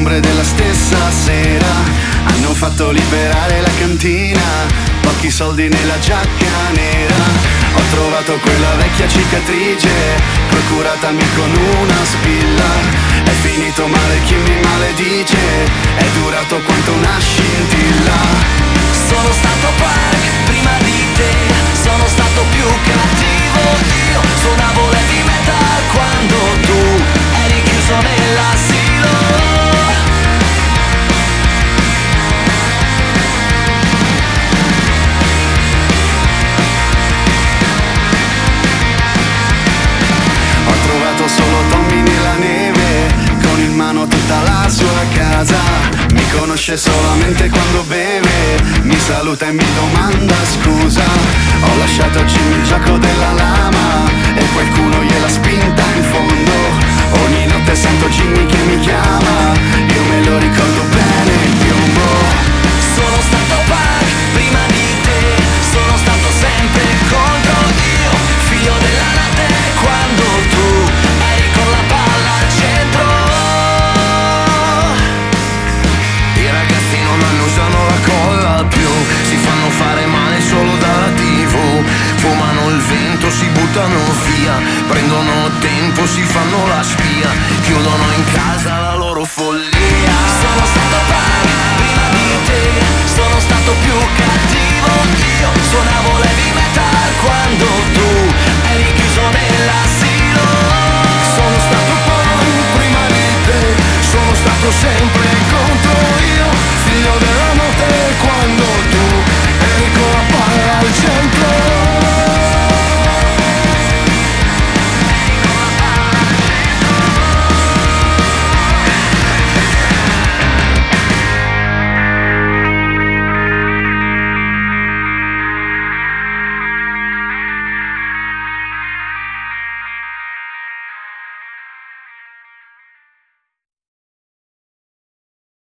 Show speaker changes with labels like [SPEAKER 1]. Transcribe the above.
[SPEAKER 1] ombre della stessa sera hanno fatto liberare la cantina, pochi soldi nella giacca nera. Ho trovato quella vecchia cicatrice, procuratami con una spilla. È finito male chi mi maledice, è durato quanto una scintilla.
[SPEAKER 2] Sono stato punk prima di te, sono stato più cattivo io. Suonavo heavy metal quando tu eri chiuso nell'asilo.
[SPEAKER 1] Ho trovato solo Tommy nella neve, con in mano tutta la sua casa. Mi conosce solamente quando beve, mi saluta e mi domanda scusa. Ho lasciato a Jimmy il gioco della lama e qualcuno gliela spinta in fondo. Ogni notte sento Jimmy che mi chiama, io me lo ricordo bene il piombo.
[SPEAKER 2] Sono stato punk prima di te, sono stato sempre contro Dio, figlio della notte quando tu eri con la palla al centro.
[SPEAKER 3] I ragazzi non annusano la colla più, si fanno fare male solo dalla TV. Fumano il vento, si buttano via, prendono tempo, si fanno la spia, chiudono in casa la loro follia.
[SPEAKER 2] Sono stato punk prima di te, sono stato più cattivo io. Suonavo l'heavy metal quando tu eri chiuso nell'asilo.
[SPEAKER 3] Sono stato punk prima di te, sono stato sempre